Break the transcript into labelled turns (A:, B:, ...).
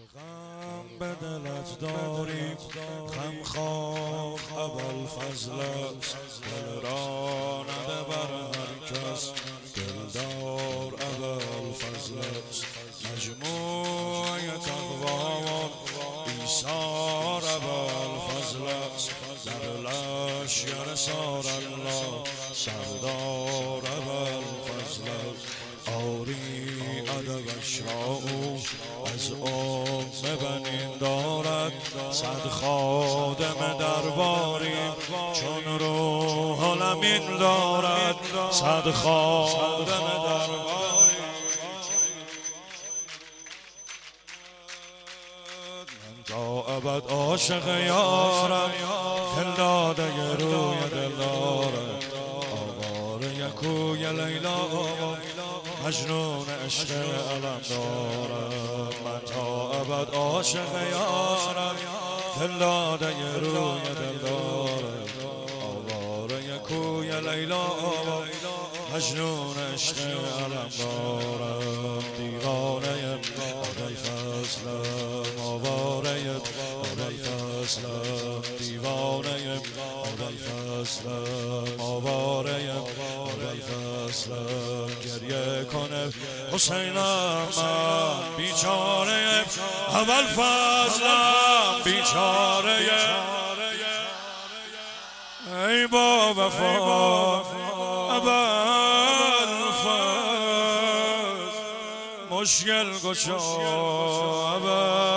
A: غم به دلت داری غمخوار ابوالفضل است، دل را نده بر هر کس دلدار ابوالفضل است. مجموعه تقویان ایثار ابوالفضل است، در لشکر سار الله سردار ابوالفضل است. آری ادبش را او از بنین دارد، صد خادم درباری چون روح الامین دارد، صد خادم درباری. من تا ابد عاشق یارم، دل داده روی دل دارم، آواره کوی لیلا مجنون عشق علم دارم. من تا ابد عاشق یارم، دل داده روی دل دارم، آواره کوی لیلا مجنون عشق علم دارم. دیوانه ابوالفضلم، آواره ابوالفضلم، دیوانه ابوالفضلم، آواره ابوالفضلم. گریه کنه حسینم من بیچاره ابوالفضلم، بیچاره ای با وفا ابوالفضل، مشکل گشا ابوالفضل.